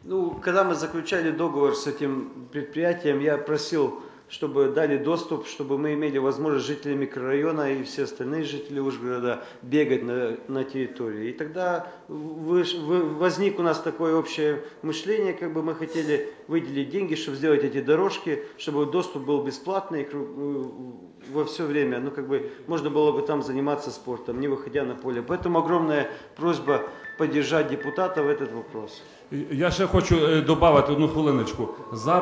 Ну, когда мы заключали договор с этим предприятием, я просил, чтобы дали доступ, чтобы мы имели возможность жители микрорайона и все остальные жители Ужгорода бегать на территории. И тогда возник у нас такое общее мышление, как бы мы хотели выделить деньги, чтобы сделать эти дорожки, чтобы доступ был бесплатный во все время. Ну, как бы можно было бы там заниматься спортом, не выходя на поле. Поэтому огромная просьба поддержать депутата в этот вопрос. Я ще хочу додати одну хвилиночку. Зараз